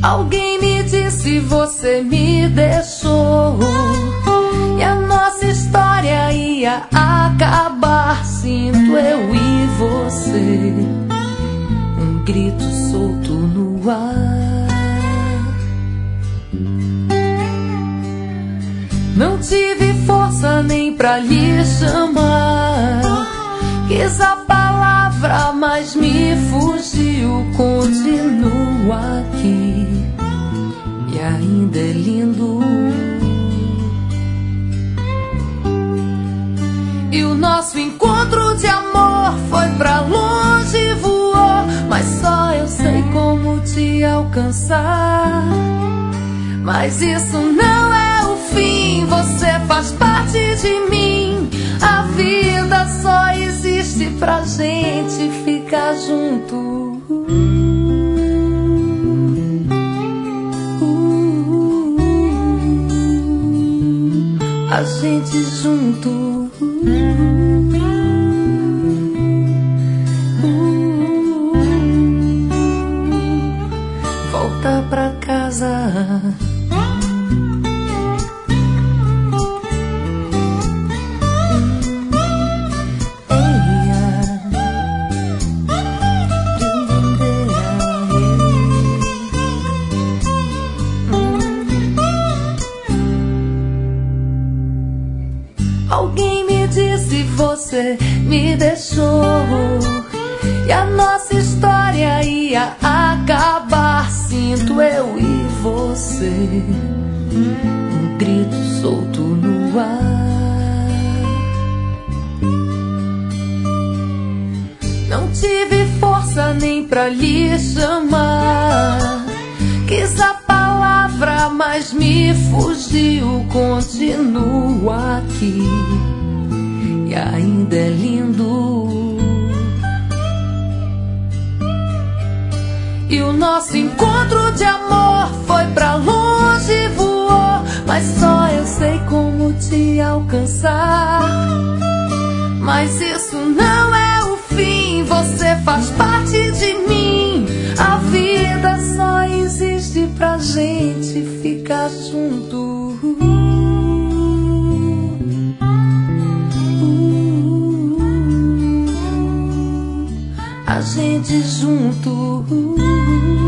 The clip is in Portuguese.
Alguém me disse você me deixou e a nossa história ia acabar. Sinto eu e você, um grito solto no ar. Não tive força nem pra lhe chamar, quis a palavra, mas me fugiu. Continuo aqui e ainda é lindo. E o nosso encontro de amor foi pra longe e voou, mas só eu sei como te alcançar. Mas isso não é o fim, você faz parte de mim. A vida só existe pra gente ficar junto. A gente junto. Volta pra casa. Alguém me disse você me deixou e a nossa história ia acabar. Sinto eu e você, um grito solto no ar. Não tive força nem pra lhe chamar, quis a palavra, mas me fugiu. Continuo aqui e ainda é lindo. E o nosso encontro de amor foi pra longe e voou, mas só eu sei como te alcançar. Mas isso não é o fim, você faz parte de mim. A vida só existe pra gente ficar junto. A gente junto.